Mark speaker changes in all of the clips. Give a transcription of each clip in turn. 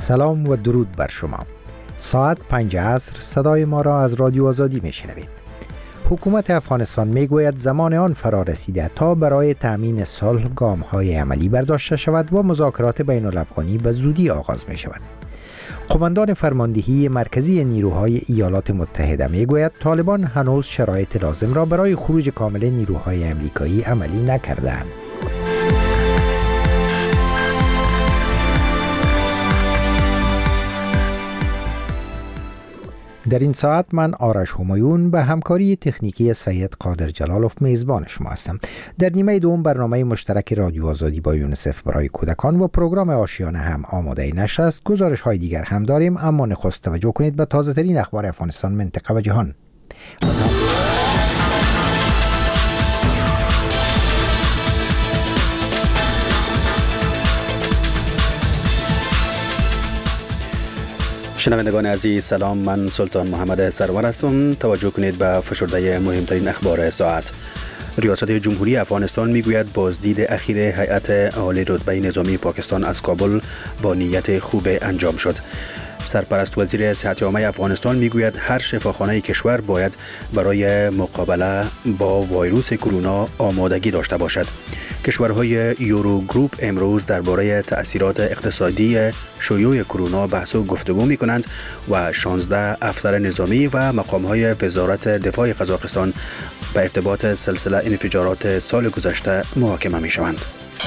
Speaker 1: سلام و درود بر شما. ساعت 5 عصر صدای ما را از رادیو آزادی میشنوید. حکومت افغانستان میگوید زمان آن فرا رسیده تا برای تأمین صلح گام‌های عملی برداشته شود و مذاکرات بین الافغانی به زودی آغاز می شود. قماندان فرماندهی مرکزی نیروهای ایالات متحده میگوید طالبان هنوز شرایط لازم را برای خروج کامل نیروهای آمریکایی عملی نکردند. در این ساعت من آرش همایون به همکاری تکنیکی سید قادر جلالوف میزبان شما هستم. در نیمه دوم برنامه مشترک رادیو آزادی با یونیسف برای کودکان و پروگرام آشیانه هم آماده نشر است. گزارش های دیگر هم داریم، اما نخست توجه کنید به تازه ترین اخبار افغانستان، منطقه و جهان.
Speaker 2: شنوندگان عزیز سلام، من سلطان محمد سرور هستم. توجه کنید به فشرده مهمترین اخبار ساعت. ریاست جمهوری افغانستان میگوید بازدید اخیر هیئت عالی رتبه نظامی پاکستان از کابل با نیت خوب انجام شد. سرپرست وزیر صحت عامه افغانستان میگوید هر شفاخانه کشور باید برای مقابله با ویروس کرونا آمادگی داشته باشد. کشورهای یورو گروپ امروز درباره تأثیرات اقتصادی شیوع کرونا بحث و گفتگو می‌کنند و 16 افسر نظامی و مقام‌های وزارت دفاع قزاقستان به ارتباط سلسله انفجارات سال گذشته محاکمه می‌شوند.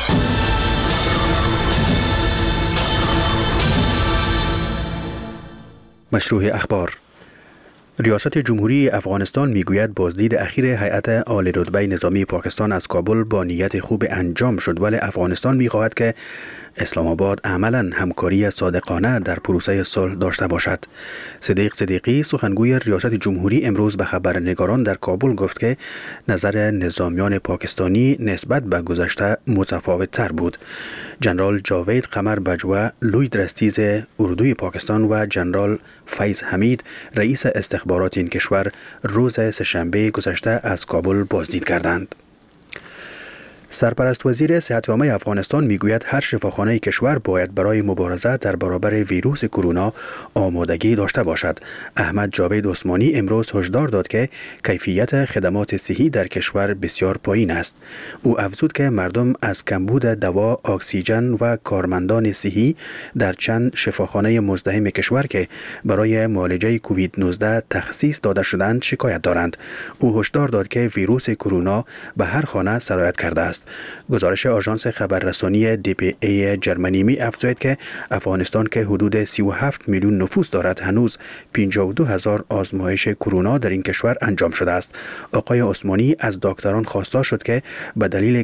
Speaker 2: مشروع اخبار. ریاست جمهوری افغانستان میگوید بازدید اخیر هیئت عالی رتبه نظامی پاکستان از کابل با نیت خوب انجام شد، ولی افغانستان میخواهد که اسلام آباد عملاً همکاری صادقانه در پروسه صلح داشته باشد. صدیق صدیقی سخنگوی ریاست جمهوری امروز به خبرنگاران در کابل گفت که نظر نظامیان پاکستانی نسبت به گذشته متفاوت تر بود. جنرال جاوید قمر بجوه لوی درستیز اردوی پاکستان و جنرال فیض حمید رئیس استخبارات این کشور روز سه‌شنبه گذشته از کابل بازدید کردند. سرپرست وزیر صحت عامه افغانستان میگوید هر شفاخانه کشور باید برای مبارزه در برابر ویروس کرونا آمادگی داشته باشد. احمد جاوید عثمانی امروز هشدار داد که کیفیت خدمات صحی در کشور بسیار پایین است. او افزود که مردم از کمبود دوا، اکسیژن و کارمندان صحی در چند شفاخانه مزدحم کشور که برای معالجه کووید 19 تخصیص داده شدند شکایت دارند. او هشدار داد که ویروس کرونا به هر خانه سرایت کرده است. گزارش آژانس خبررسانی DPA جرمنی می افزاید که افغانستان که حدود 37 میلیون نفوس دارد هنوز 52,000 آزمایش کرونا در این کشور انجام شده است. آقای عثمانی از دکتران خواستار شد که به دلیل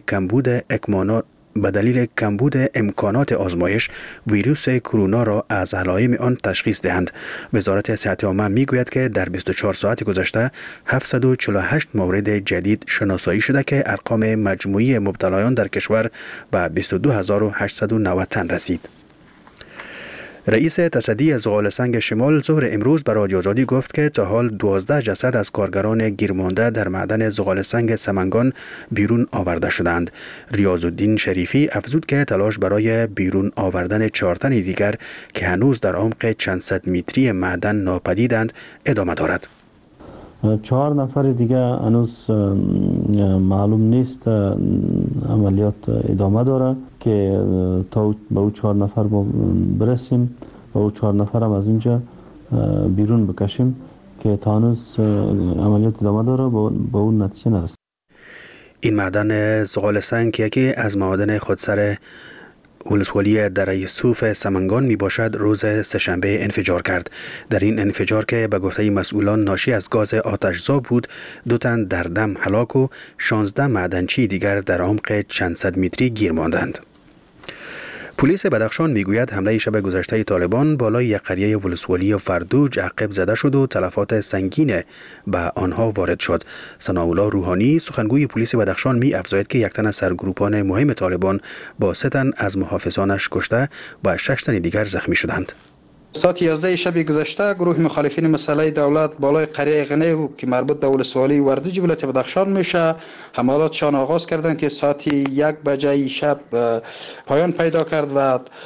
Speaker 2: کمبود امکانات آزمایش ویروس کرونا را از علائم آن تشخیص دهند. وزارت صحت عامه میگوید که در 24 ساعت گذشته 748 مورد جدید شناسایی شده که ارقام مجموعی مبتلایان در کشور به 22,890 تن رسید. رئیس تصدی زغال سنگ شمال ظهر امروز به رادیو آزادی گفت که تا حال 12 جسد از کارگران گیرمانده در معدن زغال سنگ سمنگان بیرون آورده شدند. ریاض الدین شریفی افزود که تلاش برای بیرون آوردن 4 تن دیگر که هنوز در عمق چند صد متری معدن ناپدیدند ادامه دارد.
Speaker 3: 4 نفر دیگه هنوز معلوم نیست، عملیات ادامه داره که تا به او 4 نفر برسیم و او 4 نفر هم از اینجا بیرون بکشیم که تا هنوز عملیات ادامه داره به اون نتیجه نرسید.
Speaker 2: این معدن زغال سنگ یکی از معادن خودسر ولسوالی دره یوسف سمنگان می باشد روز سه‌شنبه انفجار کرد. در این انفجار که به گفته مسئولان ناشی از گاز آتش‌زا بود، 2 تن در دم هلاک و 16 معدنچی دیگر در عمق چند صد متری گیر ماندند. پلیس بدخشان میگوید حمله شب گذشته طالبان بالای یک قریه ولسوالی فردوج عقب زده شد و تلفات سنگین به آنها وارد شد. ثناءالله روحانی سخنگوی پلیس بدخشان می افزاید که یک تن از سرگروپان مهم طالبان با 3 تن از محافظانش کشته و 6 تن دیگر زخمی شدند.
Speaker 4: ساعت 11 شب گذشته گروه مخالفین مسئله دولت بالای قریه غنیو که مربوط به ولسوالی وردوج ولایت بدخشان میشه حملاتشان آغاز کردند که ساعت 1 بجه شب پایان پیدا کرد و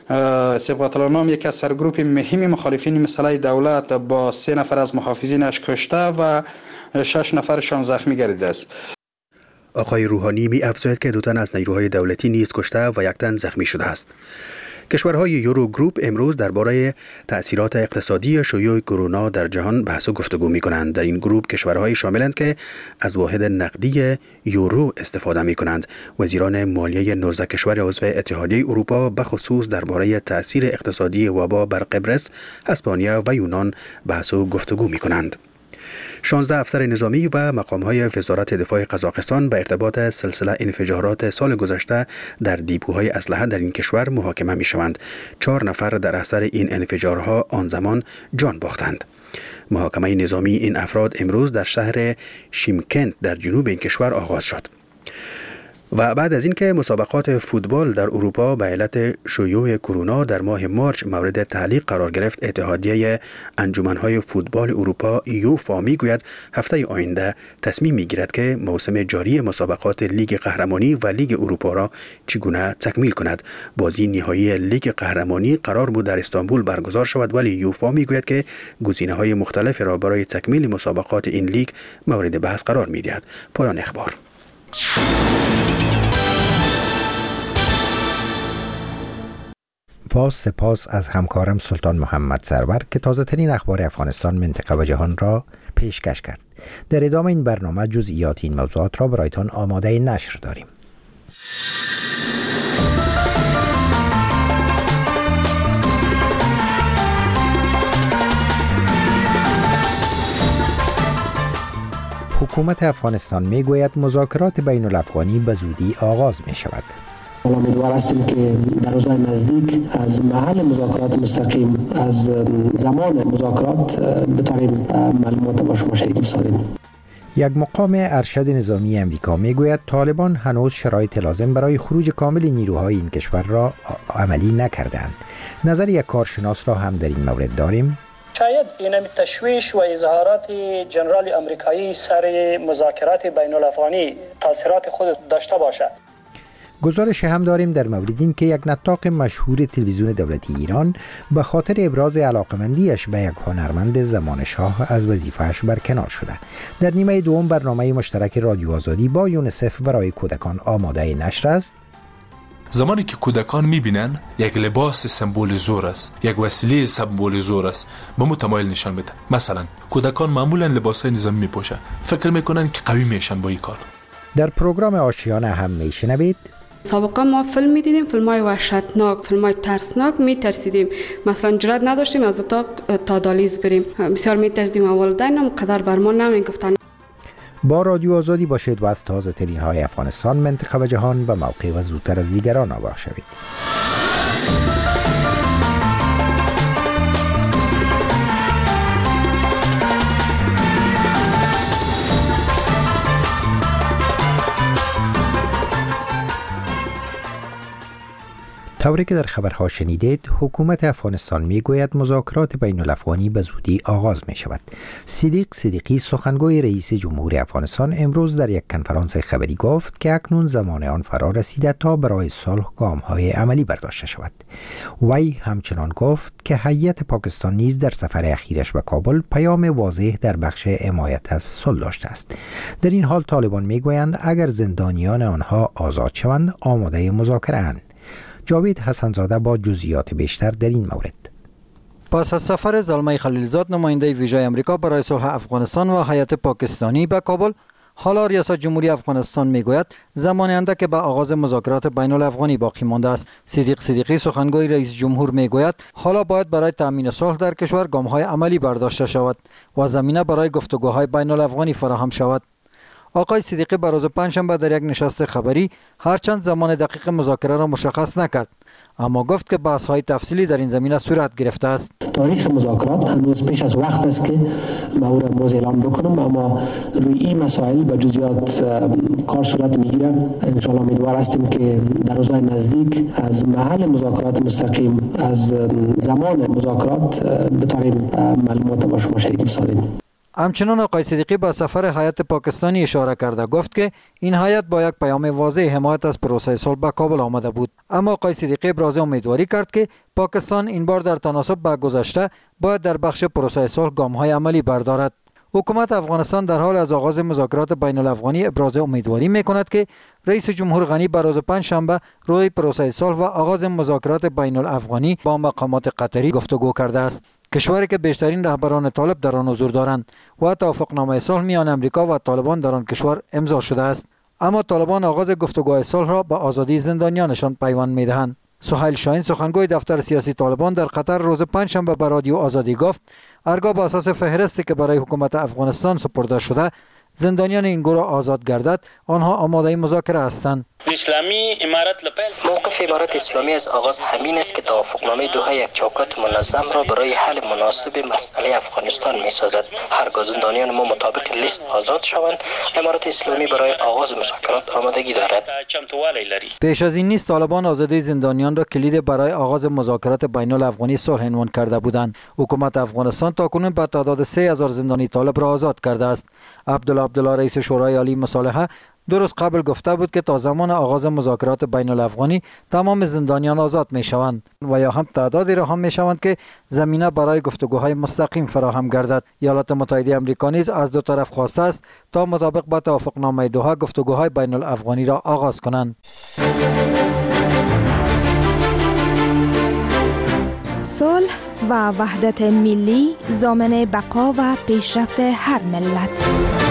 Speaker 4: سبقت نام یکی از سرگروپ مهم مخالفین مسئله دولت با 3 نفر از محافظینش کشته و 6 نفرشان زخمی گردیده است.
Speaker 2: آقای روحانی می افزاید که 2 تن از نیروهای دولتی نیز کشته و 1 تن زخمی شده است. کشورهای یورو گروپ امروز درباره تأثیرات اقتصادی شیوع کرونا در جهان بحث و گفتگو می کنند. در این گروپ کشورهای شاملند که از واحد نقدی یورو استفاده می کنند. وزیران مالیه 19 کشور عضو اتحادیه اروپا به خصوص درباره تأثیر اقتصادی وبا بر قبرس، اسپانیا و یونان بحث و گفتگو می کنند. 16 افسر نظامی و مقام‌های وزارت دفاع قزاقستان به ارتباط سلسله انفجارات سال گذشته در دیپوهای اسلحه در این کشور محاکمه می‌شوند. 4 نفر در اثر این انفجارها آن زمان جان باختند. محاکمه نظامی این افراد امروز در شهر شیمکنت در جنوب این کشور آغاز شد. و بعد از اینکه مسابقات فوتبال در اروپا به علت شیوع کرونا در ماه مارچ مورد تعلیق قرار گرفت، اتحادیه انجمنهای فوتبال اروپا یوفا میگوید هفته آینده تصمیم میگیرد که موسم جاری مسابقات لیگ قهرمانی و لیگ اروپا را چگونه تکمیل کند. بازی نهایی لیگ قهرمانی قرار بود در استانبول برگزار شود، ولی یوفا میگوید که گزینه‌های مختلف را برای تکمیل مسابقات این لیگ مورد بحث قرار میدهد. پایان اخبار.
Speaker 1: باز سپاس از همکارم سلطان محمد سرور که تازه ترین اخبار افغانستان، منطقه و جهان را پیشکش کرد. در ادامه این برنامه جزئیات این موضوعات را برایتان آماده نشر داریم. حکومت افغانستان میگوید مذاکرات بین الافغانی به زودی آغاز می شود.
Speaker 5: امیدوار هستیم که در روزهای نزدیک از محل مذاکرات مستقیم، از زمان مذاکرات بتوانیم معلومات با شما شریک بسازیم.
Speaker 1: یک مقام ارشد نظامی امریکا میگوید طالبان هنوز شرایط لازم برای خروج کامل نیروهای این کشور را عملی نکردند. نظر یک کارشناس را هم در این مورد داریم.
Speaker 6: شاید این تشویش و اظهارات جنرال امریکایی سر مذاکرات بین الافغانی تاثیرات خود داشته باشد.
Speaker 1: گزارش هم داریم در مورد این که یک نطاق مشهور تلویزیون دولتی ایران به خاطر ابراز علاقمندیش به یک هنرمند زمان شاه از وظیفه‌اش برکنار شده. در نیمه دوم برنامه مشترک رادیو آزادی با یونیسف برای کودکان آماده نشر است.
Speaker 7: زمانی که کودکان میبینن یک لباس سمبول زور است، یک وسیله سمبول زور است، به متمایل نشان بده. مثلا کودکان معمولا لباسهای نظامی میپوشن، فکر میکنن که قوی میشن با این کار.
Speaker 1: در پروگرام آشیانه هم میشنوید
Speaker 8: سابقا ما فیلم میدیدیم، فیلم‌های وحشتناک، فیلم‌های ترسناک، میترسیدیم. مثلا جرئت نداشتیم از اتاق تا دالیز بریم. بسیار میترسیدیم. والدینم قدر بر ما نمیگفتن.
Speaker 1: با رادیو آزادی باشید و از تازه ترین های افغانستان، منطقه و جهان به موقع و زودتر از دیگران آگاه شوید. طوری که در خبرها شنیدید، حکومت افغانستان میگوید مذاکرات بین الافغانی به زودی آغاز می شود. صدیق صدیقی سخنگوی رئیس جمهور افغانستان امروز در یک کنفرانس خبری گفت که اکنون زمان آن فرا رسیده تا برای صلح گام‌های عملی برداشته شود. وی همچنان گفت که هیئت پاکستان نیز در سفر اخیرش به کابل پیام واضح در بخش حمایت از صلح داشته است. در این حال طالبان میگویند اگر زندانیان آنها آزاد شوند آماده مذاکره اند. جاوید حسنزاده با جزئیات بیشتر در این مورد.
Speaker 9: پس از سفر زلمه خلیلزاد نماینده ویژه امریکا برای صلح افغانستان و هیئت پاکستانی به کابل، حالا ریاست جمهوری افغانستان میگوید زمان اندک به آغاز مذاکرات بین الافغانی باقی مانده است. صدیق صدیقی سخنگوی رئیس جمهور میگوید حالا باید برای تامین صلح در کشور گام‌های عملی برداشته شود و زمینه برای گفتگوهای بین الافغانی فراهم شود. آقای صدیقی بر روز پنجشنبه در یک نشست خبری هرچند زمان دقیق مذاکره را مشخص نکرد، اما گفت که بحث‌های تفصیلی در این زمینه صورت گرفته است.
Speaker 5: تاریخ مذاکرات هنوز پیش از وقت است که ما او را امروز اعلام بکنم، اما روی این مسائل به جزئیات کار صورت میگیره. ان شاء الله امیدوار هستیم که در روزهای نزدیک از محل مذاکرات مستقیم، از زمان مذاکرات بتوانیم معلومات با شما شریک بسازیم.
Speaker 9: همچنان آقای صدیقی به سفر هیئت پاکستانی اشاره کرده، گفت که این هیئت با یک پیام واضح حمایت از پروسه صلح به کابل آمده بود. اما آقای صدیقی ابراز امیدواری کرد که پاکستان این بار در تناسب با گذشته باید در بخش پروسه صلح گام‌های عملی بردارد. حکومت افغانستان در حال از آغاز مذاکرات بین الافغانی ابراز امیدواری می‌کند که رئیس جمهور غنی بر روز پنجشنبه روی پروسه صلح و آغاز مذاکرات بین الافغانی با مقامات قطری گفتگو کرده است. کشوری که بیشترین رهبران طالب در آن حضور دارند و توافقنامه صلح میان امریکا و طالبان در آن کشور امضا شده است. اما طالبان آغاز گفتگوهای صلح را با آزادی زندانیانشان پیوند می‌دهند. سهیل شاهین سخنگوی دفتر سیاسی طالبان در قطر روز پنجشنبه به رادیو آزادی گفت هرگاه بر اساس فهرستی که برای حکومت افغانستان سپرده شده زندانیان این گروه آزاد گردد آنها آماده مذاکره هستند.
Speaker 10: موقف امارت اسلامی از آغاز همین است که توافقنامه دوحه یک چوکات منظم را برای حل مناسب مسئله افغانستان می‌سازد. هرگاه زندانیان ما مطابق لیست آزاد شوند، امارت اسلامی برای آغاز مذاکرات آمادگی دارد.
Speaker 9: پیش از این نیز طالبان آزادی زندانیان را کلید برای آغاز مذاکرات بین الافغانی صلح عنوان کرده بودند. حکومت افغانستان تاکنون به تعداد 3000 زندانی طالب را آزاد کرده است. عبدالله رئیس شورای عالی مصالحه درست قبل گفته بود که تا زمان آغاز مذاکرات بین الافغانی تمام زندانیان آزاد می شوند و یا هم تعدادی رها می شوند که زمینه برای گفتگوهای مستقیم فراهم گردد. ایالات متحده آمریکا نیز از دو طرف خواسته است تا مطابق با توافقنامه دوحه گفتگوهای بین الافغانی را آغاز کنند.
Speaker 11: صلح و وحدت ملی ضامن بقا و پیشرفت هر ملت.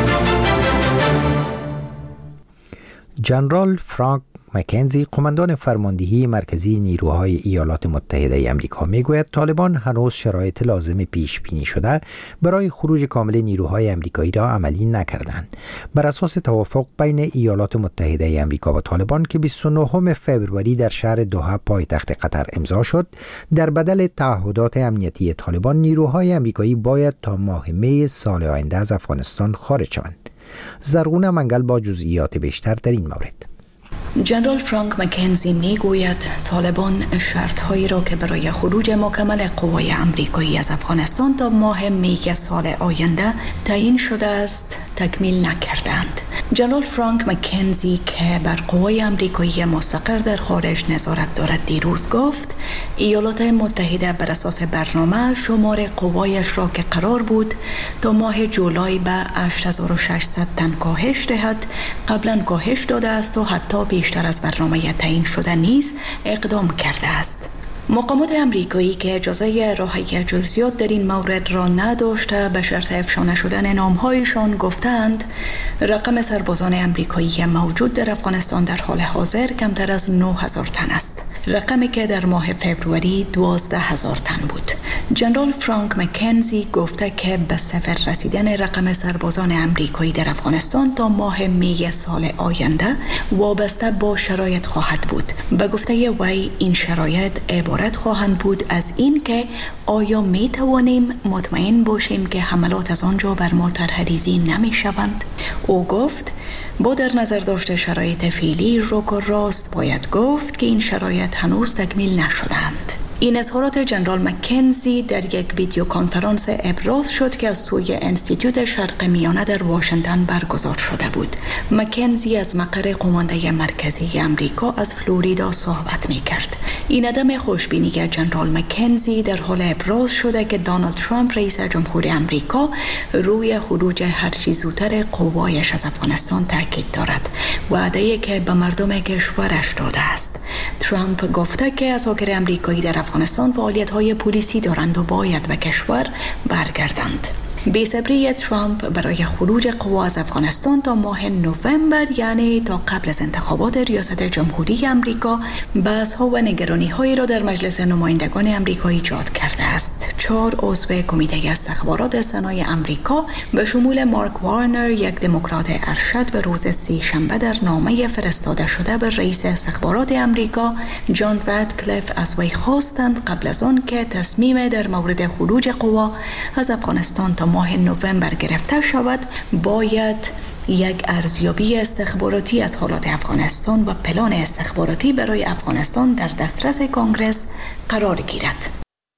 Speaker 1: جنرال فرانک مکنزی قماندان فرماندهی مرکزی نیروهای ایالات متحده آمریکا میگوید طالبان هنوز شرایط لازم پیش بینی شده برای خروج کامل نیروهای آمریکایی را عملی نکردند. بر اساس توافق بین ایالات متحده آمریکا و طالبان که 29 فوریه در شهر دوحه پایتخت قطر امضا شد، در بدل تعهدات امنیتی طالبان نیروهای آمریکایی باید تا ماه می سال آینده از افغانستان خارج شوند. زرغونه منگل با جزئیات بیشتر در این مورد.
Speaker 12: جنرال فرانک مکنزی میگوید طالبان شرط‌هایی را که برای خروج مکمل قوای آمریکایی از افغانستان تا ماه می سال آینده تعیین شده است تکمیل نکردند. جنرال فرانک مکنزی که بر قوای آمریکایی مستقر در خارج نظارت دارد دیروز گفت ایالات متحده بر اساس برنامه شمار قوایش را که قرار بود تا ماه جولای به 8600 تن کاهش دهد قبلا کاهش داده است و حتی بیشتر از برنامه تعیین شده نیز اقدام کرده است. مقامات آمریکایی که اجازه ارائه جزئیات در این مورد را نداشته به شرط افشا نشدن نام‌هایشان گفتند رقم سربازان آمریکایی موجود در افغانستان در حال حاضر کمتر از 9000 تن است، رقمی که در ماه فوریه 12000 تن بود. جنرال فرانک مکنزی گفته که به صفر رسیدن رقم سربازان آمریکایی در افغانستان تا ماه می سال آینده وابسته با شرایط خواهد بود. به گفته وی این شرایط عبارت خواهند بود از این که آیا می توانیم مطمئن باشیم که حملات از آنجا بر ما طرح‌ریزی نمی شوند؟ او گفت با در نظر داشته شرایط فعلی رک و راست باید گفت که این شرایط هنوز تکمیل نشدند. این اظهارات جنرال مکنزی در یک ویدیو کنفرانس ابراز شد که از سوی انستیتوت شرق میانه در واشنگتن برگزار شده بود. مکنزی از مقر قمانده مرکزی آمریکا از فلوریدا صحبت می کرد. این عدم خوشبینی جنرال مکنزی در حال ابراز شده که دونالد ترامپ رئیس جمهور آمریکا روی خروج هر چه زودتر قوایش از افغانستان تاکید دارد، وعده‌ای که به مردم کشورش داده است. ترامپ گفته که اساکر آمریکایی در افغانستان فعالیت‌های پلیسی دارند و باید به کشور برگردند. بی‌صبری ترامپ برای خروج قوا از افغانستان تا ماه نوامبر یعنی تا قبل از انتخابات ریاست جمهوری آمریکا بحث‌ها و نگرانی‌هایی را در مجلس نمایندگان آمریکا ایجاد کرده است. 4 عضو کمیته استخبارات سنای آمریکا به شمول مارک وارنر یک دموکرات ارشد به روز سه‌شنبه در نامه فرستاده شده به رئیس استخبارات آمریکا جان رادکلیف از وی خواستند قبل از آن که تصمیم در مورد خروج قوا از افغانستان تا ماه نوامبر گرفته شود باید یک ارزیابی استخباراتی از حالات افغانستان و پلان استخباراتی برای افغانستان در دسترس کنگره قرار گیرد.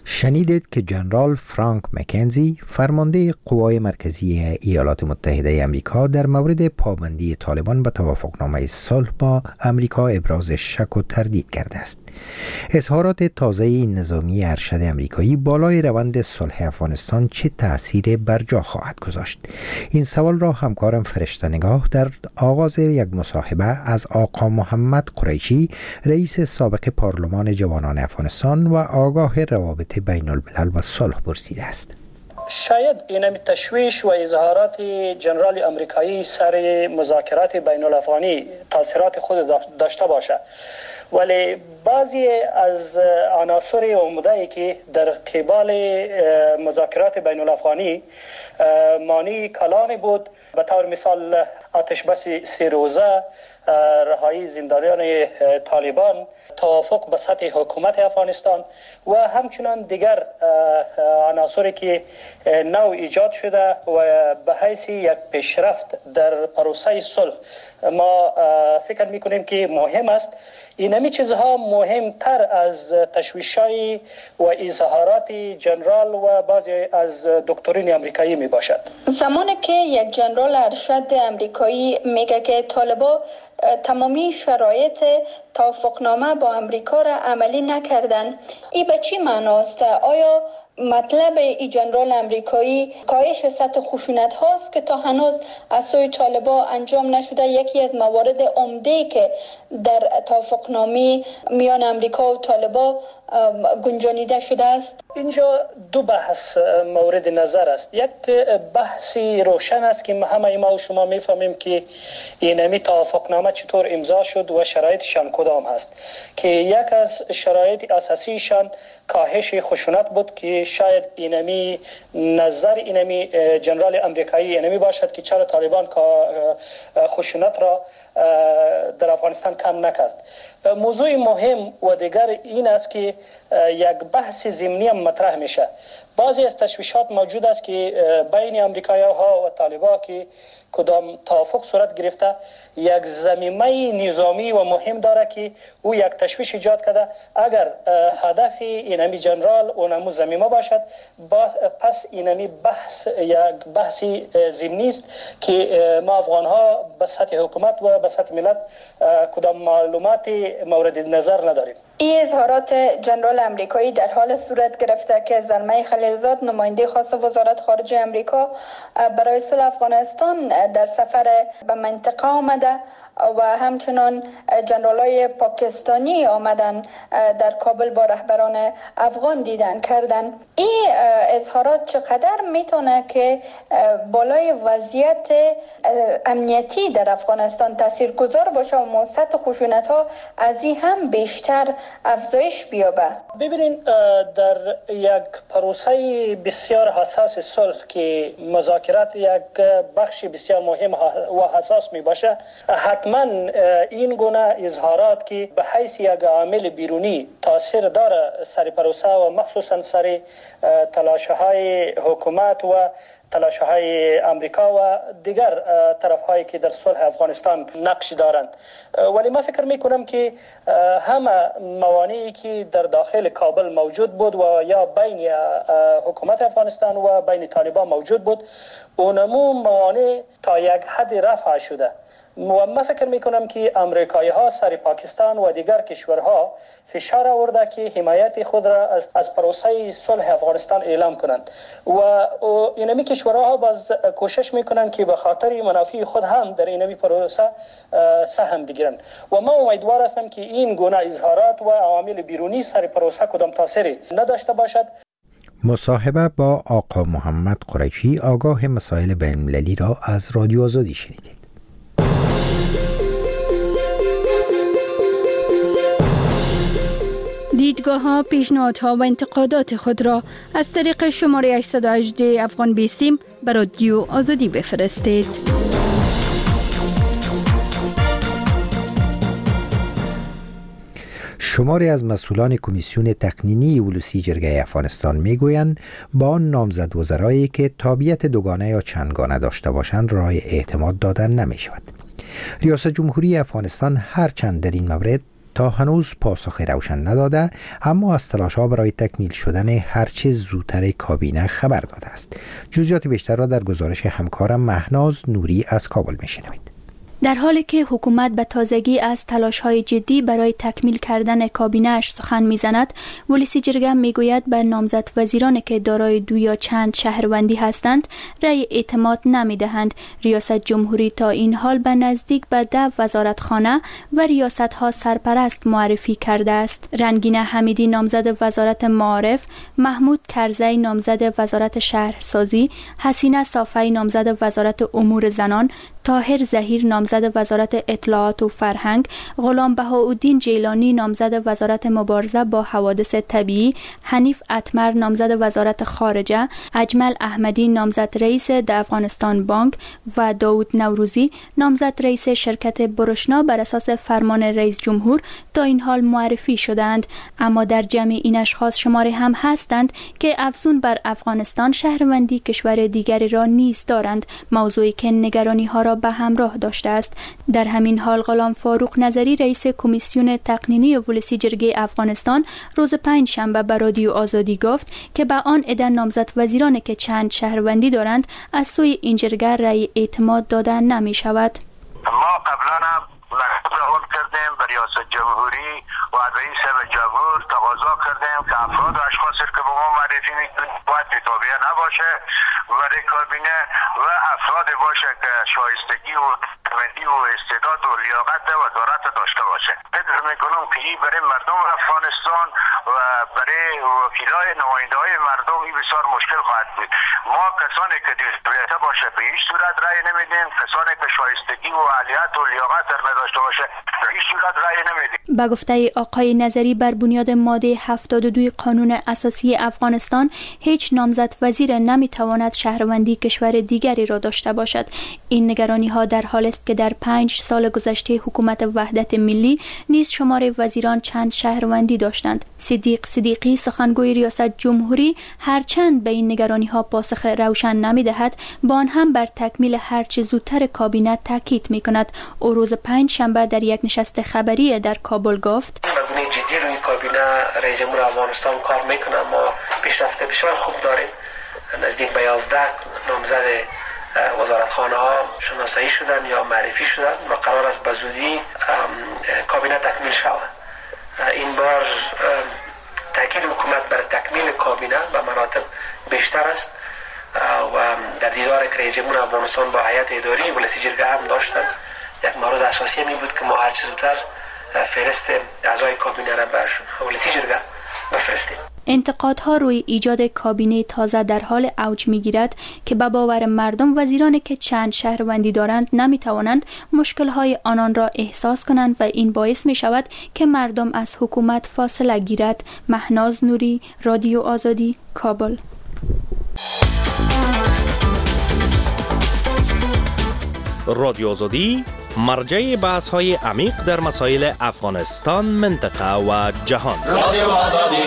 Speaker 1: شنیدید که جنرال فرانک مکنزی فرمانده قوای مرکزی ایالات متحده امریکا در مورد پابندی طالبان به توافقنامه صلح با امریکا ابراز شک و تردید کرده است. اظهارات تازه این نظامی ارشد امریکایی بالای روند صلح افغانستان چه تأثیری بر جا خواهد گذاشت؟ این سوال را همکارم فرشته نگاه در آغاز یک مصاحبه از آقا محمد قریشی، رئیس سابق پارلمان جوانان افغانستان و آگاه روابط بین الملل و صلح پرسیده است.
Speaker 6: شاید این تشویش و اظهارات جنرال امریکایی سر مذاکرات بین الافغانی تاثیرات خود داشته باشه، ولی بعضی از عناصر عمده‌ای که در قبال مذاکرات بین الافغانی مانی کلان بود، به طور مثال آتش بس 3 روزه، رهایی زندانیان طالبان، توافق به سطح حکومت افغانستان و همچنان دیگر عناصری که نو ایجاد شده و به حیث یک پیشرفت در پروسه صلح ما فکر میکنیم که مهم است. اینمی چیزها مهمتر از تشویش‌های و اظهارات جنرال و بعضی از دکترین امریکایی می باشد.
Speaker 13: زمانی که یک جنرال ارشد امریکایی میگه که طالبان تمامی شرایط توافقنامه با امریکا را عملی نکردن، این به چی معناست؟ آیا مطلب ای جنرال امریکایی کاهش سطح خشونت هاست که تا هنوز از سوی طالبان انجام نشده؟ یکی از موارد عمده که در توافقنامه میان امریکا و طالبان گنجانیده شده است.
Speaker 6: اینجا دو بحث مورد نظر است. یک بحثی روشن است که همه ما و شما میفهمیم که اینمی توافقنامه چطور امضا شد و شرایطشان کدام هست، که یک از شرایط اساسیشان کاهش خشونت بود که شاید اینمی نظر اینمی جنرال امریکایی اینمی باشد که چرا طالبان خشونت را در افغانستان کم نکرد. موضوع مهم و دیگر این است که یک بحث ضمنی مطرح میشه. بعضی از تشویشات موجود است که بین امریکایی‌ها و طالبان که کدام توافق صورت گرفته یک زمینه نظامی و مهم داره که او یک تشویش ایجاد کرده. اگر هدف اینمی جنرال اونمو زمینه باشد، پس اینمی بحث یک بحثی ضمنی است که ما افغان‌ها به سطح حکومت و به سطح ملت کدام معلومات مورد نظر نداریم.
Speaker 13: این اظهارات جنرال امریکایی در حال صورت گرفته که زلمه خلیلزاد، نماینده خاص وزارت خارجه امریکا برای صلح افغانستان در سفر به منطقه آمده و همچنان جنرالای پاکستانی آمدن در کابل با رهبران افغان دیدن کردن. این اظهارات چقدر میتونه که بالای وضعیت امنیتی در افغانستان تاثیرگذار باشه و سطح خشونت ها از این هم بیشتر افزایش بیابه؟
Speaker 6: ببینین، در یک پروسه بسیار حساس صلح که مذاکرات یک بخش بسیار مهم و حساس می باشه، حتما این گونه اظهارات که به حیث یک عامل بیرونی تاثیر داره سر پروسه و مخصوصا سر تلاش‌های حکومت و تلاش‌های امریکا و دیگر طرف‌هایی که در صلح افغانستان نقش دارند، ولی من فکر می‌کنم که همه موانعی که در داخل کابل موجود بود و یا بین حکومت افغانستان و بین طالبان موجود بود، اونمو موانع تا یک حد رفع شده و من فکر میکنم که امریکایی ها سر پاکستان و دیگر کشورها فشار آورده که حمایت خود را از پروسه صلح افغانستان اعلام کنند و اینمی کشورها باز کوشش میکنند که به خاطر منافع خود هم در اینمی پروسه سهم بگیرند و من امیدوار هستم که این گونه اظهارات و عوامل بیرونی سر پروسه کدام تاثیری نداشته باشد.
Speaker 1: مصاحبه با آقا محمد قریشی، آگاه مسائل بین‌المللی را از رادیو آزادی شنیدید.
Speaker 14: دیدگاه‌ها، پیشنهادها و انتقادات خود را از طریق شماره 818 افغان بیسیم به رادیو آزادی بفرستید.
Speaker 1: شماری از مسئولان کمیسیون تقنینی اولوسی جرگه افغانستان میگویند با آن نامزد وزرایی که تابعیت دوگانه یا چندگانه داشته باشند رای اعتماد دادن نمی شود. ریاست جمهوری افغانستان هرچند در این مورد تا هنوز پاسخ روشن نداده، اما از تلاش‌ها برای تکمیل شدن هرچه زودتر کابینه خبر داده است. جزئیات بیشتر را در گزارش همکارم مهناز نوری از کابل میشنوید.
Speaker 14: در حالی که حکومت به تازگی از تلاش‌های جدی برای تکمیل کردن کابینه‌اش سخن می‌زند، ولسی جرگه می‌گوید به نامزد وزیرانی که دارای 2 یا چند شهروندی هستند رأی اعتماد نمی‌دهند. ریاست جمهوری تا این حال به نزدیک به 10 وزارتخانه و ریاست‌ها سرپرست معرفی کرده است. رنگین حمیدی نامزد وزارت معارف، محمود کرزی نامزد وزارت شهرسازی، حسینه صافی نامزد وزارت امور زنان، طاهر ظهیر نامزد وزارت اطلاعات و فرهنگ، غلام بهاءالدین جیلانی نامزد وزارت مبارزه با حوادث طبیعی، حنیف اتمر نامزد وزارت خارجه، اجمل احمدی نامزد رئیس افغانستان بانک و داود نوروزی نامزد رئیس شرکت برشنا بر اساس فرمان رئیس جمهور تا این حال معرفی شدند. اما در جمع این اشخاص شماری هم هستند که افزون بر افغانستان شهروندی کشور دیگری را نیز دارند، موضوعی که نگرانی ها را به همراه داشته است. در همین حال غلام فاروق نظری رئیس کمیسیون تقنینی ولسی جرگه افغانستان روز 5 شنبه به رادیو آزادی گفت که به آن عده نامزد وزیرانی که چند شهروندی دارند از سوی این جرگه رأی اعتماد داده نمی شود.
Speaker 15: ما قبلا مقرر کردیم به ریاست جمهوری و رئیس جمهور تقاضا کردیم که افراد و اشخاصی که به ما معرفی میکنیم باید بی‌تابعه نباشه برای کابینه و افراد باشه که شایستگی و ملی و استعداد و لیاقت و دارت داشته باشه. فکر میکنم که این برای مردم افغانستان و برای وکیلای نماینده های مردم این بسیار مشکل خواهد بود. ما کسانی که دیسپلیته باشه به هیچ صورت رأی نمیدیم، کسانی که شایستگی و اهلیت و لیاقت نداشته باشه به هیچ صورت رأی نمیدیم.
Speaker 14: با گفته آقای نظری بر بنیاد ماده 72 قانون اساسی افغانستان هیچ نامزد وزیر نمیتواند شهروندی کشور دیگری را داشته باشد. این نگرانی ها در حالی است که در 5 سال گذشته حکومت وحدت ملی نیز شمار وزیران چند شهروندی داشتند. صدیق صدیقی سخنگوی ریاست جمهوری هرچند به این نگرانی ها پاسخ روشن نمیدهد، با آن هم بر تکمیل هرچه زودتر کابینه تاکید میکند. او روز 5 شنبه در یک نشست خبری در کابل گفت:
Speaker 5: مقنع جدی روی کابینه رئیس جمهور افغانستان کار میکنه. ما پیشرفت بسیار خوب داریم. نزدیک به 11 نامزد وزارتخانه ها شناسایی شدن یا معرفی شدن و قرار است به زودی کابینه تکمیل شود. این بار تاکید حکومت بر تکمیل کابینه به مراتب بیشتر است و در دیدار که رئیس جمهور افغانستان با هیئت اداری ولسی جرگه هم داشتند، یک مورد اساسی می بود که ما هر چه زودتر فهرست اعضای کابینه را به ولسی جرگه بفرستیم.
Speaker 14: انتقادها روی ایجاد کابینه تازه در حال اوج می‌گیرد که به باور مردم وزیرانی که چند شهروندی دارند نمی‌توانند مشکل‌های آنان را احساس کنند و این باعث می‌شود که مردم از حکومت فاصله گیرد. مهناز نوری، رادیو آزادی، کابل.
Speaker 16: رادیو آزادی مرجع بحث‌های عمیق در مسائل افغانستان، منطقه و جهان. رادیو آزادی.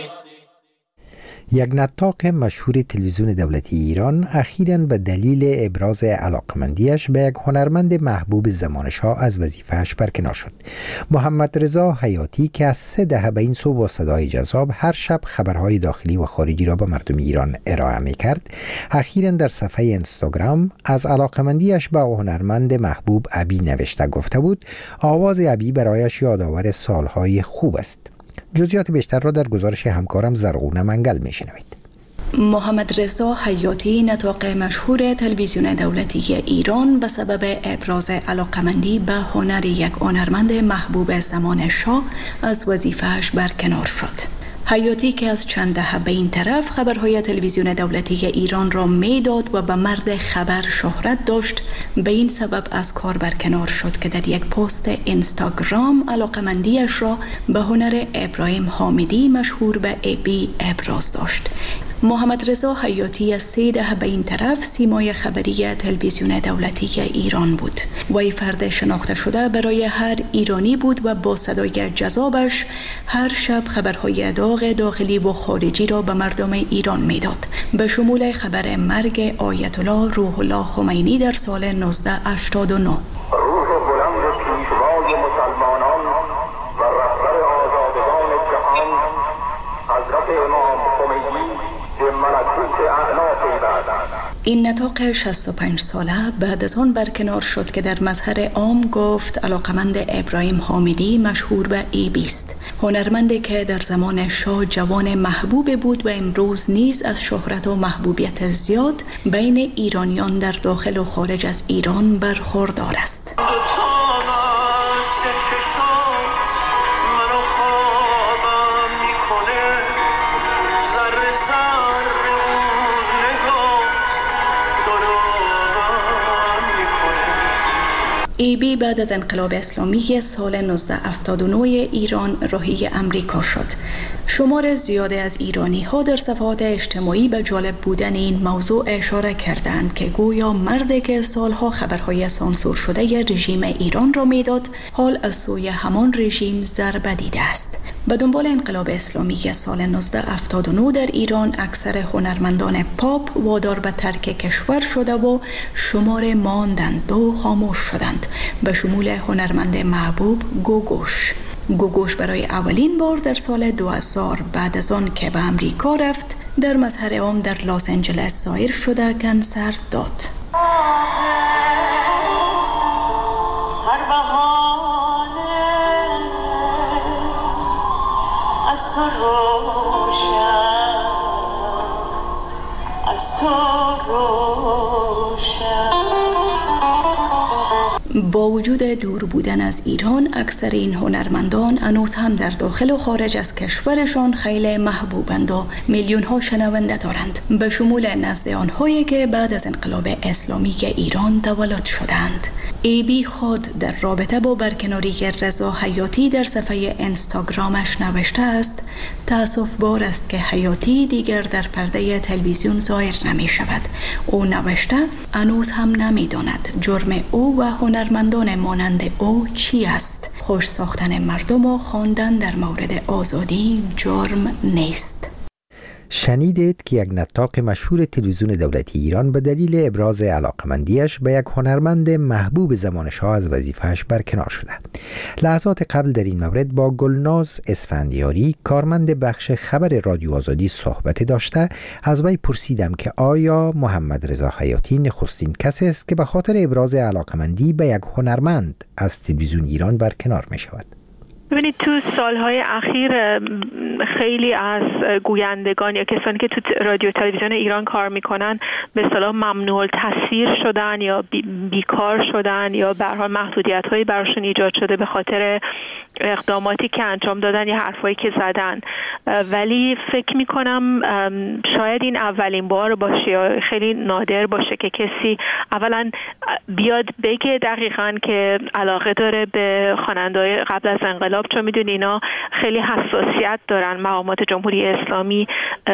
Speaker 1: یک نطاق مشهور تلویزیون دولتی ایران اخیراً به دلیل ابراز علاقمندیش به یک هنرمند محبوب زمان شاه از وظیفه‌اش برکنار شد. محمد رضا حیاتی که از 3 دهه به این سو با صدای جذاب هر شب خبرهای داخلی و خارجی را به مردم ایران ارائه می‌کرد، اخیراً در صفحه اینستاگرام از علاقمندیش به هنرمند محبوب ابی نوشته گفته بود آواز ابی برایش یادآور سالهای خوب است. جزئیات بیشتر را در گزارش همکارم زرغونه منگل میشنوید.
Speaker 12: محمد رضا حیاتی نطاق مشهور تلویزیون دولتی ایران به سبب ابراز علاقمندی به هنر یک هنرمند محبوب زمان شاه از وظیفه‌اش برکنار شد. حیاتی که از چند دهه به این طرف خبرهای تلویزیون دولتی ایران را میداد و به مرد خبر شهرت داشت، به این سبب از کار برکنار شد که در یک پست اینستاگرام علاقمندیش را به هنر ابراهیم حامدی مشهور به ابی ابراز داشت. محمد رضا حیاتی از 3 دهه به این طرف سیمای خبری تلویزیون دولتی ایران بود. وی فرد شناخته شده برای هر ایرانی بود و با صدای جذابش هر شب خبرهای داخلی و خارجی را به مردم ایران میداد، به شمول خبر مرگ آیت الله روح الله خمینی در سال 1989. روح بلند پیشوای مسلمانان و این نطاق 65 ساله بعد از آن برکنار شد که در مظهر عام گفت علاقمند ابراهیم حامدی مشهور به ایبی است. هنرمندی که در زمان شاه جوان محبوب بود و امروز نیز از شهرت و محبوبیت زیاد بین ایرانیان در داخل و خارج از ایران برخوردار است. ایبی بعد از انقلاب اسلامی سال 1979 ایران راهی امریکا شد. شمار زیاده از ایرانی ها در صفحات اجتماعی به جالب بودن این موضوع اشاره کردند که گویا مردی که سالها خبرهای سانسور شده رژیم ایران را میداد حال از سوی همان رژیم ضربه دیده است. به دنبال انقلاب اسلامی سال 1979 در ایران اکثر هنرمندان پاپ وادار به ترک کشور شده و شمار ماندند و خاموش شدند، به شمول هنرمند محبوب گوگوش. گوگوش برای اولین بار در سال 2000 بعد از آن که به امریکا رفت در مظهر عام در لس آنجلس ظاهر شده کنسرت داد. با وجود دور بودن از ایران اکثر این هنرمندان هنوز هم در داخل و خارج از کشورشان خیلی محبوبند و میلیون ها شنونده دارند، به شمول نزد آنهایی که بعد از انقلاب اسلامی ایران تولد شدند. ایبی خود در رابطه با برکناری رضا حیاتی در صفحه اینستاگرامش نوشته است: تأسف بار است که حیاتی دیگر در پرده تلویزیون ظاهر نمی شود. او نوشته هنوز هم نمی داند جرم او و هنرمندان مانند او چی است. خوش ساختن مردم و خواندن در مورد آزادی جرم نیست.
Speaker 1: شنیدید که یک نطاق مشهور تلویزیون دولتی ایران به دلیل ابراز علاقمندیش به یک هنرمند محبوب زمان شاه از وظیفه‌اش برکنار شده. لحظات قبل در این مورد با گلناز اسفندیاری کارمند بخش خبر رادیو آزادی صحبت داشته از وی پرسیدم که آیا محمد رضا حیاتی نخستین کسی است که به خاطر ابراز علاقمندی به یک هنرمند از تلویزیون ایران برکنار می شود؟
Speaker 17: ببینید تو سالهای اخیر خیلی از گویندگان یا کسانی که تو رادیو تلویزیون ایران کار میکنن به اصطلاح ممنوع التسخیر شدن یا بیکار شدن یا به هر حال محدودیت‌هایی براشون ایجاد شده به خاطر اقداماتی که انجام دادن یا حرفایی که زدن. ولی فکر میکنم شاید این اولین بار باشه یا خیلی نادر باشه که کسی اولا بیاد بگه دقیقاً که علاقه داره به خواننده‌های قبل از انقلاب، چون میدونی اینا خیلی حساسیت دارن مقامات جمهوری اسلامی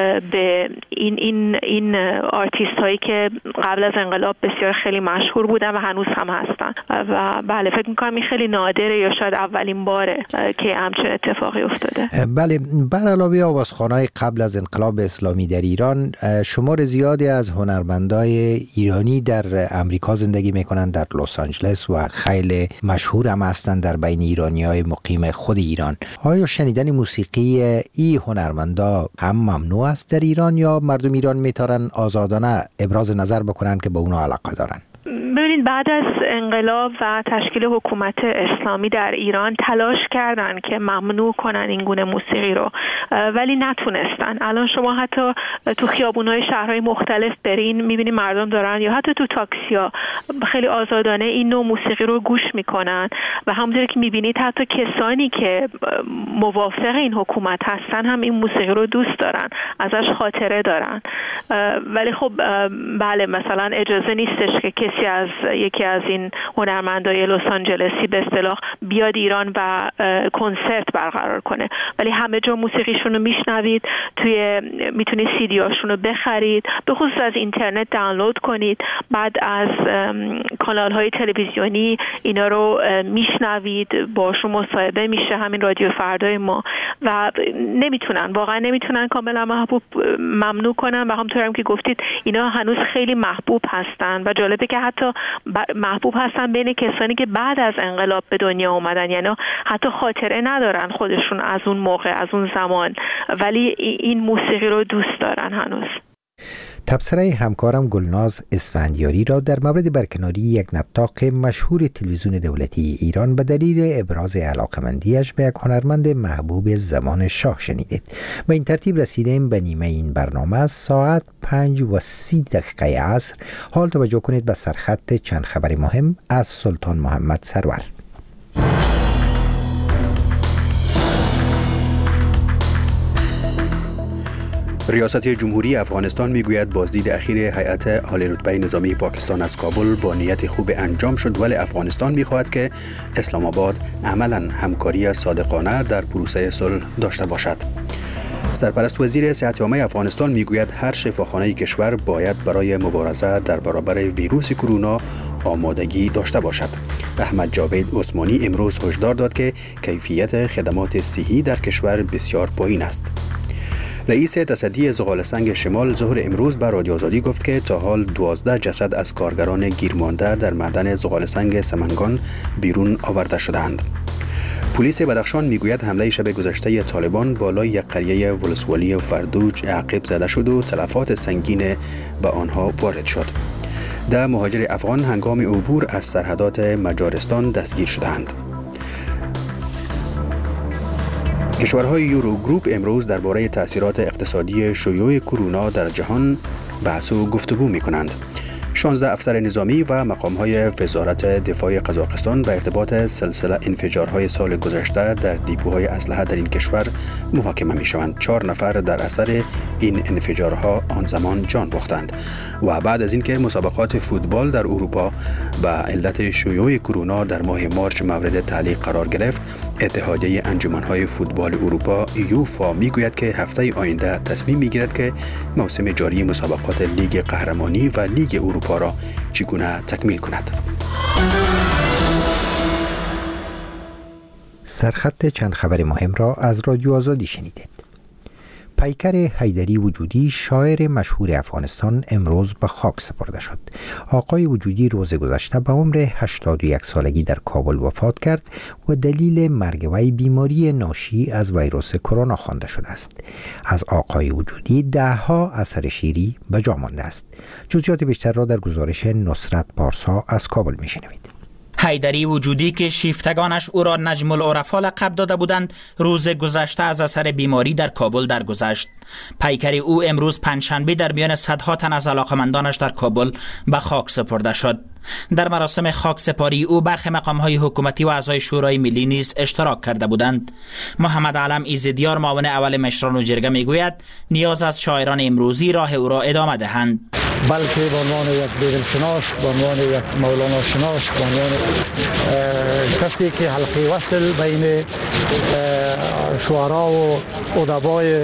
Speaker 17: به این آرتیست هایی که قبل از انقلاب بسیار خیلی مشهور بودن و هنوز هم هستن. و بله فکر میکنم این خیلی نادره یا شاید اولین باره که همچین اتفاقی افتاده.
Speaker 1: بله، بر علاوه آوازخوان‌های قبل از انقلاب اسلامی در ایران، شمار زیادی از هنرمندای ایرانی در امریکا زندگی میکنن، در لس آنجلس، و خیلی مشهور هم هستند در بین ایرانیای مقیم خود ایران. آیا شنیدن موسیقی این هنرمندا هم ممنوع است در ایران یا مردم ایران میتونن آزادانه ابراز نظر بکنن که به اونا علاقه دارن؟
Speaker 17: ببینید بعد از انقلاب و تشکیل حکومت اسلامی در ایران تلاش کردن که ممنوع کنن این گونه موسیقی رو، ولی نتونستن. الان شما حتی تو خیابون‌های شهرهای مختلف برین میبینید مردم دارن یا حتی تو تاکسی‌ها خیلی آزادانه این نوع موسیقی رو گوش میکنن و همونطور که میبینید حتی کسانی که موافق این حکومت هستن هم این موسیقی رو دوست دارن، ازش خاطره دارن. ولی خب بله مثلا اجازه نیستش که کسی از یکی از این هنرمندای لس آنجلسی به اصطلاح بیاد ایران و کنسرت برقرار کنه، ولی همه جا موسیقیشون رو میشنوید، میتونید سی دی هاشون رو بخرید، به خصوص از اینترنت دانلود کنید، بعد از کانال های تلویزیونی اینا رو میشنوید، باشون مصاحبه میشه، همین رادیو فردای ما، و واقعا نمیتونن کاملا ممنوع کنن. و همونطور هم که گفتید اینا هنوز خیلی محبوب هستن و جالبه که حتی محبوب هستن بین کسانی که بعد از انقلاب به دنیا اومدن، یعنی حتی خاطره ندارن خودشون از اون موقع، از اون زمان، ولی این موسیقی رو دوست دارن هنوز.
Speaker 1: تبصره همکارم گلناز اسفندیاری را در مورد برکناری یک نطاق مشهور تلویزیون دولتی ایران به دلیل ابراز علاقمندیش به یک هنرمند محبوب زمان شاه شنیدید. به این ترتیب رسیدیم به نیمه این برنامه. از ساعت 5:30 عصر حال توجه کنید به سرخط چند خبر مهم از سلطان محمد سرور.
Speaker 2: ریاست جمهوری افغانستان میگوید بازدید اخیر هیئت عالی رتبه نظامی پاکستان از کابل با نیت خوب انجام شد، ولی افغانستان میخواهد که اسلام آباد عملاً همکاری صادقانه در پروسه صلح داشته باشد. سرپرست وزیر صحت عامه افغانستان میگوید هر شفاخانه کشور باید برای مبارزه در برابر ویروس کرونا آمادگی داشته باشد. احمد جاوید عثمانی امروز هشدار داد که کیفیت خدمات صحی در کشور بسیار پایین است. رئیس تصدی زغال سنگ شمال ظهر امروز به رادیو آزادی گفت که تا حال 12 جسد از کارگران گیرمانده در معدن زغال سنگ سمنگان بیرون آورده شدند. پلیس بدخشان میگوید حمله شب گذشته طالبان بالای یک قریه ولسوالی فردوج عقب زده شد و تلفات سنگین به آنها وارد شد. 10 مهاجر افغان هنگام عبور از سرحدات مجارستان دستگیر شدند. کشورهای یورو گروپ امروز درباره تأثیرات اقتصادی شیوع کرونا در جهان بحث و گفتگو می‌کنند. 16 افسر نظامی و مقام‌های وزارت دفاع قزاقستان به ارتباط سلسله انفجارهای سال گذشته در دیپوهای اسلحه در این کشور محاکمه می‌شوند. 4 نفر در اثر این انفجارها آن زمان جان باختند و بعد از اینکه مسابقات فوتبال در اروپا به علت شیوع کرونا در ماه مارس مورد تعلیق قرار گرفت، اتحادیه انجمن‌های فوتبال اروپا یوفا میگوید که هفته آینده تصمیم میگیرد که موسم جاری مسابقات لیگ قهرمانی و لیگ اروپا را چگونه تکمیل کند.
Speaker 1: سرخط چند خبر مهم را از رادیو آزادی شنیدید. پیکر حیدری وجودی شاعر مشهور افغانستان امروز به خاک سپرده شد. آقای وجودی روز گذشته به عمر 81 سالگی در کابل وفات کرد و دلیل مرگ وی بیماری ناشی از ویروس کرونا خوانده شده است. از آقای وجودی 10 اثر شعری به جا مانده است. جزئیات بیشتر را در گزارش نصرت پارسا از کابل میشنوید.
Speaker 18: حیدری وجودی که شیفتگانش او را نجم العرفا لقب داده بودند، روز گذشته از اثر بیماری در کابل درگذشت. پیکر او امروز پنجشنبه در میان صدها تن از علاقمندانش در کابل به خاک سپرده شد. در مراسم خاک سپاری او برخی مقام‌های حکومتی و اعضای شورای ملی نیز اشتراک کرده بودند. محمد علم ایزدیار معاون اول مشران و جرگه میگوید نیاز از شاعران امروزی راه او را ادامه دهند.
Speaker 19: بلکه به عنوان یک بیدلشناس، به عنوان یک مولانا شناس، به عنوان کسی که حلقه وصل بین شعرا و ادبای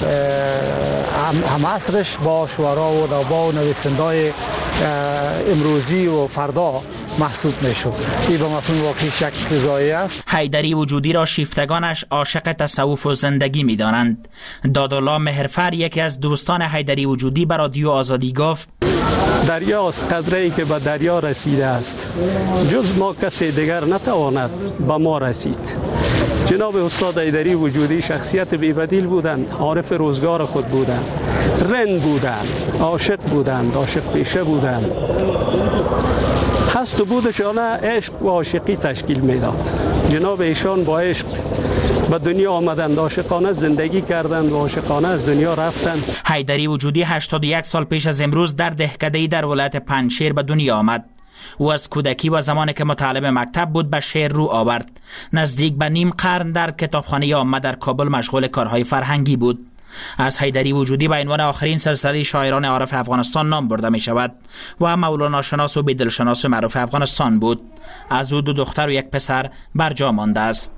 Speaker 19: همعصرش با شعرا و ادبا و نویسندای امروزی و فردا محسوب میشد. این به مفهوم واقعی شک زایی است.
Speaker 18: حیدری وجودی را شیفتگانش عاشق تصوف و زندگی می‌دانند. دادالله مهرفر یکی از دوستان حیدری وجودی به رادیو آزادی گفت:
Speaker 20: دریاست قدره‌ای که به دریا رسیده است، جز ما کسی دیگر نتواند به ما رسید. جناب استاد حیدری وجودی شخصیت بی‌بدیل بودند، عارف روزگار خود بودند، رند بودند، عاشق بودند، عاشق پیشه بودند. هست و بودشان عشق و عاشقی تشکیل میداد. جناب ایشان با عشق به دنیا آمدند، عاشقانه زندگی کردند و عاشقانه از دنیا رفتند.
Speaker 18: حیدری وجودی 81 سال پیش از امروز در دهکده‌ای در ولایت پنجشیر به دنیا آمد. او از کودکی و زمانی که متعلم مکتب بود به شعر رو آورد. نزدیک به نیم قرن در کتابخانه عامه در کابل مشغول کارهای فرهنگی بود. از حیدری وجودی به عنوان آخرین سلسله شاعران عارف افغانستان نام برده می شود و مولانا شناس و بیدلشناس معروف افغانستان بود. از او 2 دختر و 1 پسر بر جا مانده است.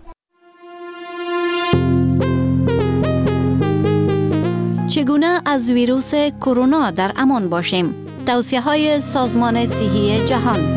Speaker 21: چگونه از ویروس کرونا در امان باشیم؟ توصیه‌های سازمان صحی جهان.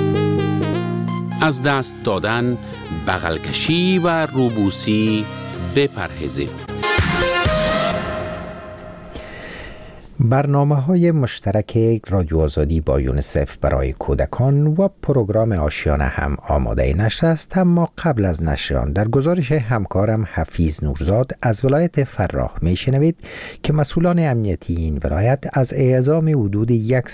Speaker 22: از دست دادن، بغل کشی و روبوسی بپرهیزید.
Speaker 1: برنامه‌های مشترک رادیو آزادی با یونیسف برای کودکان و پروگرام آشیانه هم آماده نشر است، اما قبل از نشر آن در گزارش همکارم حفیظ نورزاد از ولایت فراه میشنوید که مسئولان امنیتی این ولایت از اعزام حدود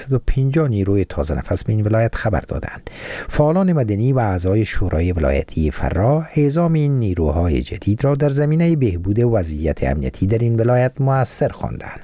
Speaker 1: 150 نیروی تازه نفس به این ولایت خبر دادند. فعالان مدنی و اعضای شورای ولایتی فراه اعزام این نیروهای جدید را در زمینه بهبود وضعیت امنیتی در این ولایت مؤثر خواندند.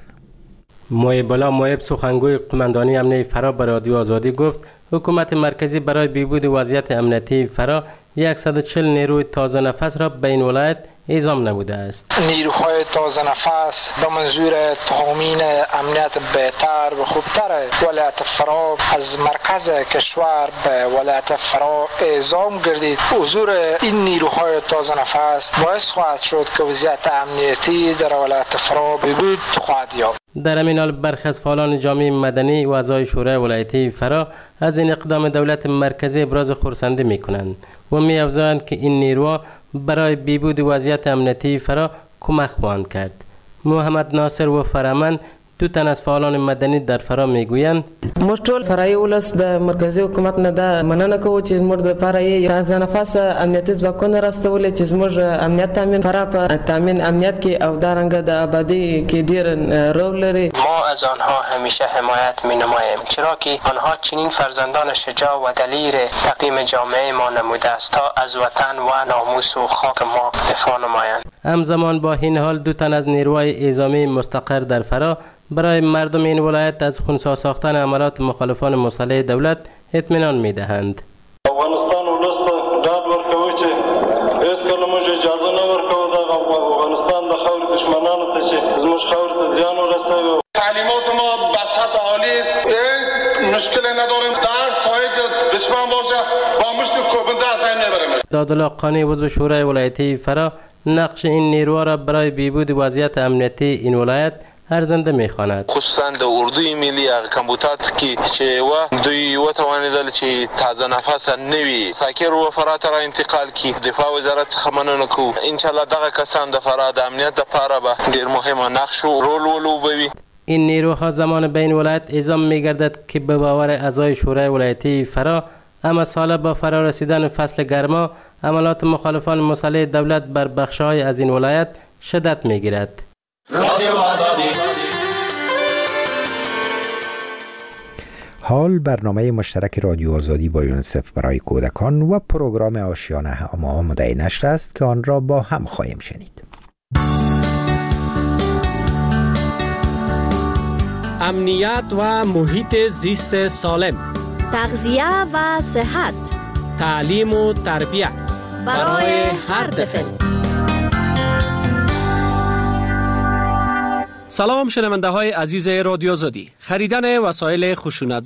Speaker 3: مایبالا مایب سخنگوی قماندانی امنیتی فراه به رادیو آزادی گفت حکومت مرکزی برای بهبود وضعیت امنیتی فراه 140 نیروی تازه نفس را به این ولایت اعزام نموده است.
Speaker 4: نیروهای تازه نفس به منظور تضمین امنیت بهتر و خوبتر ولایت فراه از مرکز کشور به ولایت فراه اعزام گردید. حضور این نیروهای تازه نفس باعث خواهد شد که وضعیت امنیتی در ولایت فراه بهبود خواهد یافت.
Speaker 3: در همین حال برخی از فعالان جامعه مدنی و اعضای شورای ولایتی فراه از این اقدام دولت مرکزی ابراز خرسندی می‌کنند و می‌افزایند که این نیروها برای بهبود وضعیت امنیتی فراه کمک خواهند کرد. محمد ناصر و فرامند دو تن از فعالان مدنی در فراه میگویند
Speaker 23: موږ ټول فرایي ولس د مرکزی حکومت نه د مننه کوو چې موږ د فرایي تازه نفس امنیتي ځواکونه راستولې چې موږ امنیت تامین فراه په تامین امنیت کې او دارنګ د آبادی کې ډیر رول لري.
Speaker 10: ما از آنها همیشه حمایت می‌نماییم چرا که آنها چنین فرزندان شجاع و دلیر تقدیم جامعه ما نموده است تا از وطن و ناموس و خاک ما دفاع نمایند.
Speaker 3: همزمان با این حال دو تن از نیروهای اعزامی مستقر در فراه برای مردم این ولایت از خنثی ساختن عملات مخالفان مسلح دولت اطمینان می‌دهند.
Speaker 24: افغانستان ولس ته ډاډ ورکوي چې هیڅکله موږ اجازه نه ورکوو د افغانستان د خاورې دشمنانو ته چې زموږ خاورې ته زیان ورسوي. تعلیمات ما به سطح عالی است. مشکلی نداریم در سایه که دشمن باشه با مشت کوبنده از بین میبریم.
Speaker 3: دادالله قانی عضو شورای ولایتی فراه نقش این نیروها را برای بهبود وضعیت امنیتی این ولایت ارزنده میخواند.
Speaker 25: خصوصا د اردوی ملی کمبوتات چې دوی توانیدل چې تازه نفس نوي ساکر و فرات را انتقال کی دفاع وزارت څخه مننه کوو. ان شاء الله دغه کسان د فراه د امنیت لپاره به ډیر مهمه نقش و رول ولوبوي.
Speaker 3: این نیروها زمان بین ولایت اعزام میگردد که به باور اعضای شورای ولایتی فراه اما سال با فرا رسیدن فصل گرما عملات مخالفان مسلح دولت بر بخش‌های از این ولایت شدت میگیرد.
Speaker 1: حال برنامه مشترک رادیو آزادی با یونیسف برای کودکان و پروگرام آشیانه هم آماده نشر است که آن را با هم خواهیم شنید.
Speaker 16: امنیت و محیط زیست سالم،
Speaker 21: تغذیه و صحت،
Speaker 16: تعلیم و تربیت
Speaker 21: برای هر طفل.
Speaker 16: سلام شنونده های عزیز رادیو آزادی. خریدن وسایل خشونت